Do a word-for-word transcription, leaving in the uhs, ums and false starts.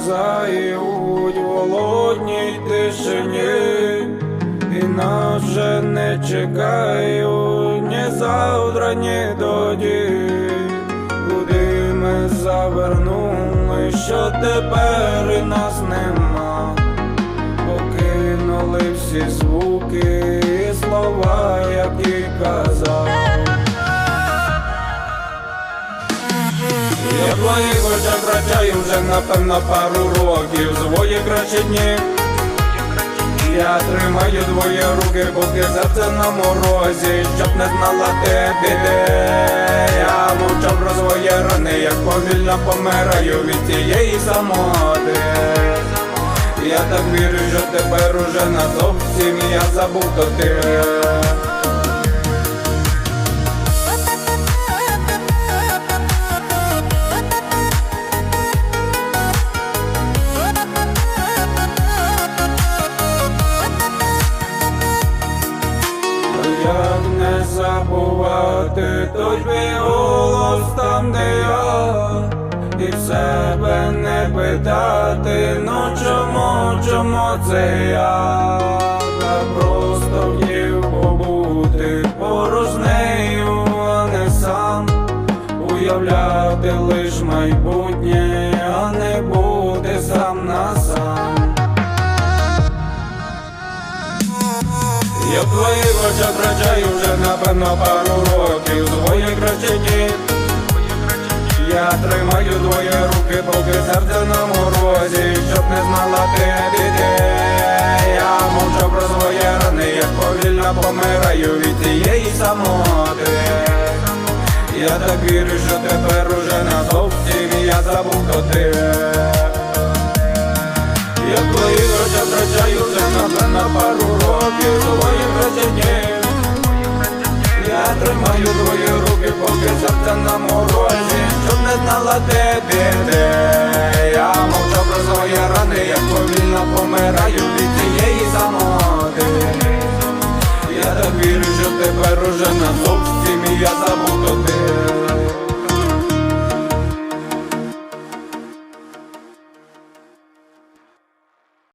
замерзають в голодній тишині, і нас вже не чекають ні завтра, ні тоді. Куди ми завернули, що тепер і нас нема? Покинули всі звуки і слова, які казав. Я в твоїх очах втрачаю вже напевно пару років свої кращі дні. Я тримаю твої руки, поки серце на морозі, щоб не знала ти біди. Я мовчав про свої рани, як повільно помираю від цієї самоти. Я так вірю, що тепер уже назовсім я забув, хто ти. Як не забувати той твій голос там, де я, і в себе не питати, ну чому, чому це я? Та просто хотів побути поруч з нею, а не сам, уявляти лиш майбутнє, а не бути сам на сам. Я в твоїх очах втрачаю вже напевно пару років свої кращі дні. Я тримаю твої руки, поки серце на морозі, щоб не знала ти біди. Я мовчав про свої рани, як повільно помираю від цієї самоти. Я так вірю, що тепер уже назовсім я забув, хто ти. Я в твоїх очах втрачаю вже напевно пару років свої кращі дні. Я тримаю твої руки, поки серце на морозі, щоб не знала ти біди. Я мовчав про свої рани, як повільно помираю від цієї самоти. Я так вірю, що тепер уже назовсім я забув.